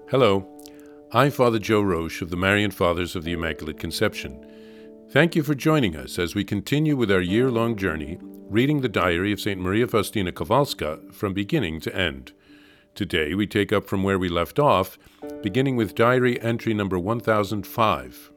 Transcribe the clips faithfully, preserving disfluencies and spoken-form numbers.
Hello, I'm Father Joe Roche of the Marian Fathers of the Immaculate Conception. Thank you for joining us as we continue with our year-long journey, reading the diary of Saint Maria Faustina Kowalska from beginning to end. Today we take up from where we left off, beginning with diary entry number one thousand five.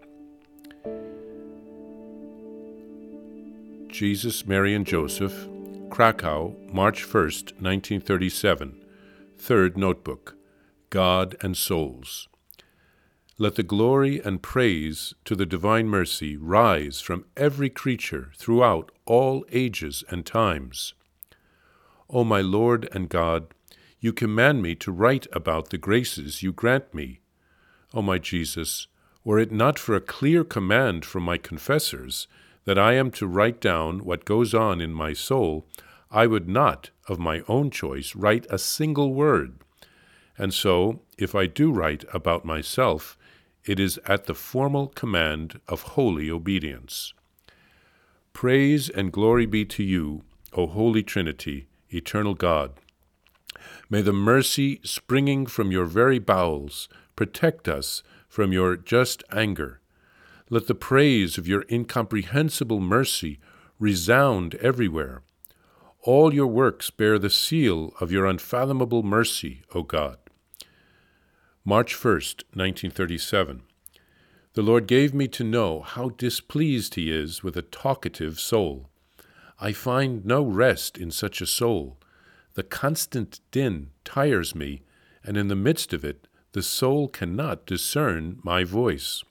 Jesus, Mary, and Joseph, Krakow, March first, nineteen thirty-seven. Third notebook. God and Souls. Let the glory and praise to the divine mercy rise from every creature throughout all ages and times. O my Lord and God, you command me to write about the graces you grant me. O my Jesus, were it not for a clear command from my confessors that I am to write down what goes on in my soul, I would not, of my own choice, write a single word. And so, if I do write about myself, it is at the formal command of holy obedience. Praise and glory be to you, O Holy Trinity, eternal God. May the mercy springing from your very bowels protect us from your just anger. Let the praise of your incomprehensible mercy resound everywhere. All your works bear the seal of your unfathomable mercy, O God. March first, nineteen thirty-seven. The Lord gave me to know how displeased he is with a talkative soul. I find no rest in such a soul. The constant din tires me, and in the midst of it, the soul cannot discern my voice.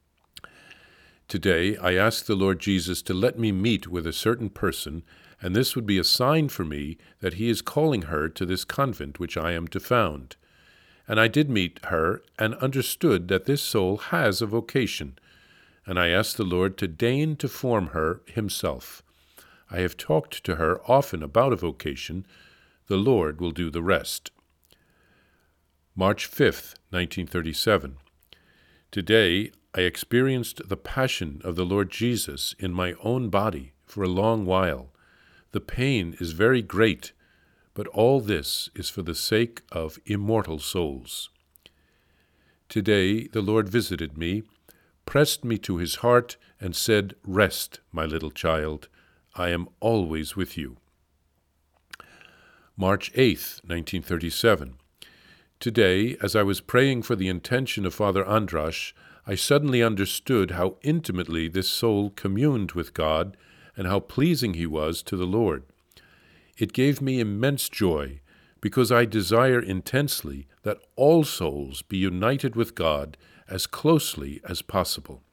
Today, I ask the Lord Jesus to let me meet with a certain person, and this would be a sign for me that he is calling her to this convent which I am to found. And I did meet her and understood that this soul has a vocation, and I asked the Lord to deign to form her himself. I have talked to her often about a vocation. The Lord will do the rest. March fifth, nineteen thirty-seven. Today I experienced the passion of the Lord Jesus in my own body for a long while. The pain is very great, but all this is for the sake of immortal souls. Today the Lord visited me, pressed me to his heart, and said, "Rest, my little child, I am always with you." March eighth, nineteen thirty-seven. Today, as I was praying for the intention of Father Andras, I suddenly understood how intimately this soul communed with God and how pleasing he was to the Lord. It gave me immense joy, because I desire intensely that all souls be united with God as closely as possible.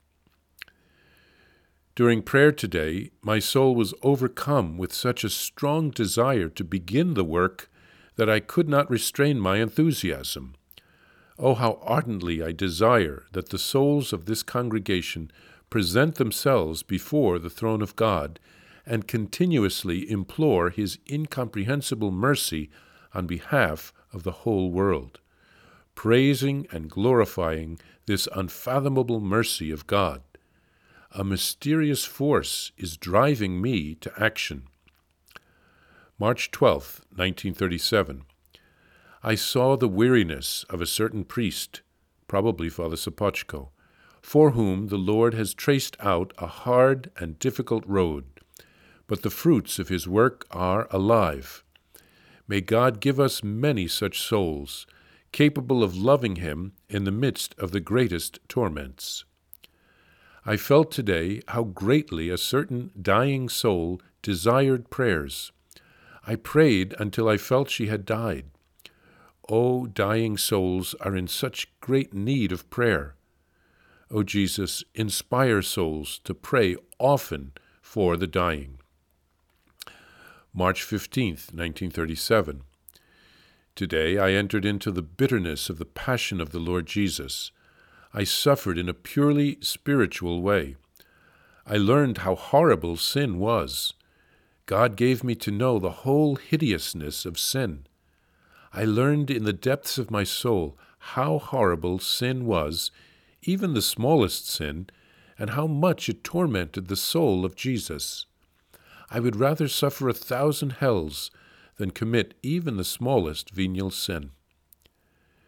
During prayer today, my soul was overcome with such a strong desire to begin the work that I could not restrain my enthusiasm. Oh, how ardently I desire that the souls of this congregation present themselves before the throne of God and continuously implore his incomprehensible mercy on behalf of the whole world, praising and glorifying this unfathomable mercy of God. A mysterious force is driving me to action. March twelfth, nineteen thirty-seven. I saw the weariness of a certain priest, probably Father Sopoćko, for whom the Lord has traced out a hard and difficult road, but the fruits of his work are alive. May God give us many such souls, capable of loving him in the midst of the greatest torments. I felt today how greatly a certain dying soul desired prayers. I prayed until I felt she had died. Oh, dying souls are in such great need of prayer. O Jesus, inspire souls to pray often for the dying. March fifteenth, nineteen thirty-seven. Today I entered into the bitterness of the passion of the Lord Jesus. I suffered in a purely spiritual way. I learned how horrible sin was. God gave me to know the whole hideousness of sin. I learned in the depths of my soul how horrible sin was, even the smallest sin, and how much it tormented the soul of Jesus. I would rather suffer a thousand hells than commit even the smallest venial sin.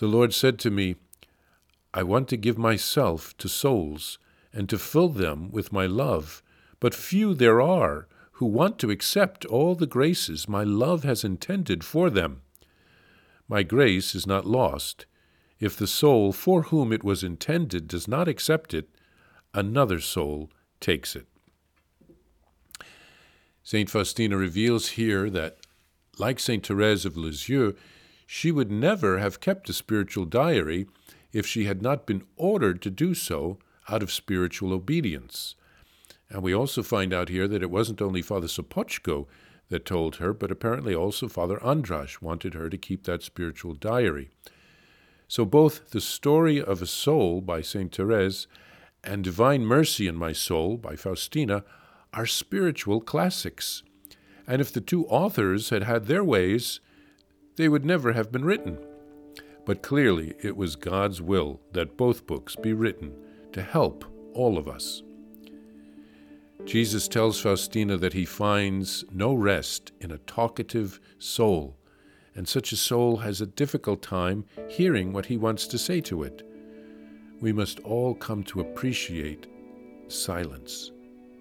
The Lord said to me, I want to give myself to souls and to fill them with my love, but few there are who want to accept all the graces my love has intended for them. My grace is not lost. If the soul for whom it was intended does not accept it, another soul takes it. Saint Faustina reveals here that, like Saint Therese of Lisieux, she would never have kept a spiritual diary if she had not been ordered to do so out of spiritual obedience. And we also find out here that it wasn't only Father Sopoćko that told her, but apparently also Father Andras wanted her to keep that spiritual diary. So both The Story of a Soul by Saint Therese and Divine Mercy in My Soul by Faustina are spiritual classics. And if the two authors had had their ways, they would never have been written. But clearly it was God's will that both books be written to help all of us. Jesus tells Faustina that he finds no rest in a talkative soul, and such a soul has a difficult time hearing what he wants to say to it. We must all come to appreciate silence.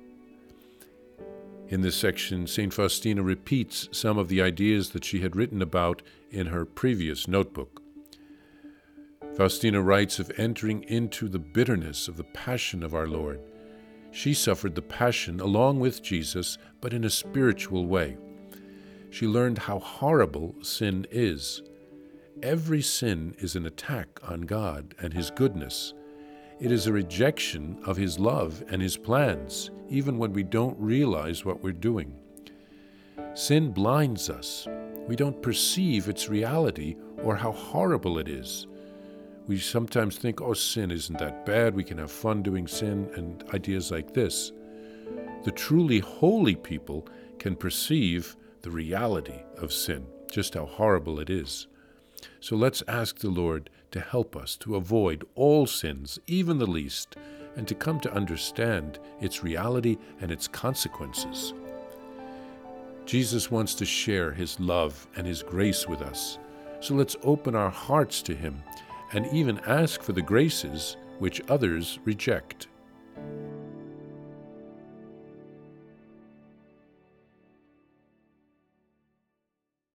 In this section, Saint Faustina repeats some of the ideas that she had written about in her previous notebook. Faustina writes of entering into the bitterness of the passion of our Lord. She suffered the passion along with Jesus, but in a spiritual way. She learned how horrible sin is. Every sin is an attack on God and His goodness. It is a rejection of His love and His plans, even when we don't realize what we're doing. Sin blinds us. We don't perceive its reality or how horrible it is. We sometimes think, oh, sin isn't that bad, we can have fun doing sin, and ideas like this. The truly holy people can perceive the reality of sin, just how horrible it is. So let's ask the Lord to help us to avoid all sins, even the least, and to come to understand its reality and its consequences. Jesus wants to share His love and His grace with us, so let's open our hearts to Him and even ask for the graces which others reject.